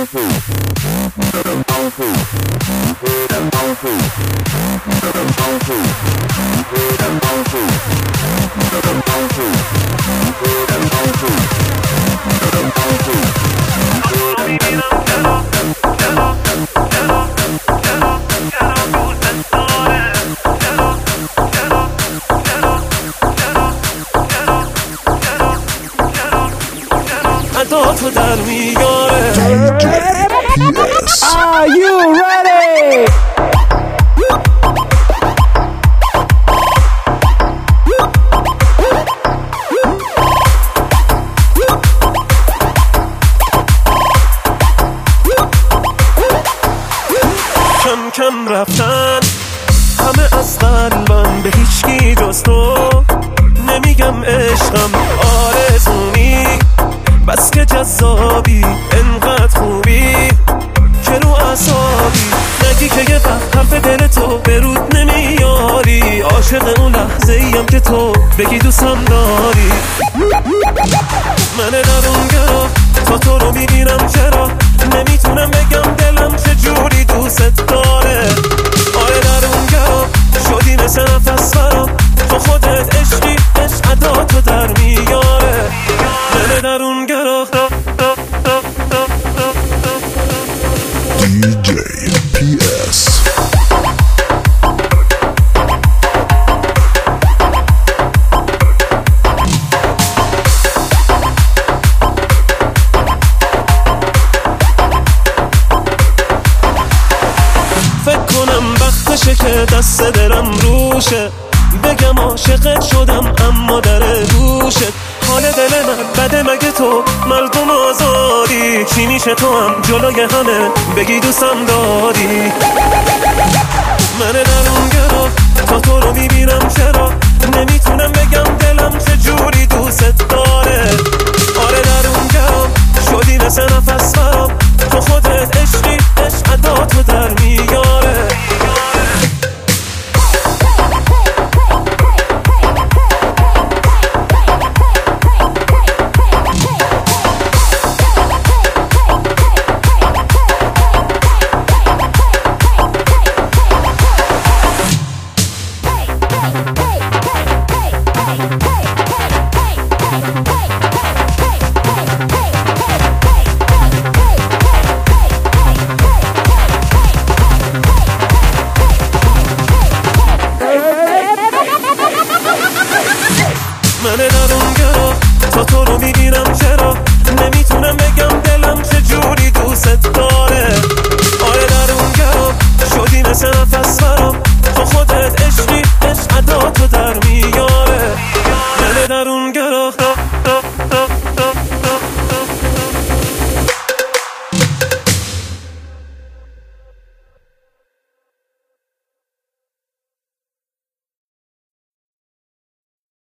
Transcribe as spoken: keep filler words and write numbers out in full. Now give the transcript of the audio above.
تو در میاره. Are you ready? کم کم رفتن همه از قلبم، به هیچکی جز تو نمیگم عشقم آرزونی، بس که جذابی انقدر خوبی که رو اعصابی، نگی که یه وقت حرف دل تو به رود نمیاری، عاشق اون لحظه ایم که تو بگی دوستم داری. من درون گرا تا تو رو میبینم، چرا نمیتونم بگم دلم چجوری دوست داره. آره درون گرا شدی مثل نفس برام، تو خودت عشقی، عشق ادا تو در میاره. من درون گرا دی جی پی اس. فکر کنم وقتشه که دست دلم روشه، بگم عاشقت شدم اما در گوشت. حال دل من بده مگه تو مردم آزادی، چی میشه تو هم جلوی همه بگی دوستم داری. من درون گرا تا تو رو میبینم، چرا نمیتونم بگم دلم چجوری دوست داره. آره درون گرا شدی مثل نفس برام، تو خودت عشق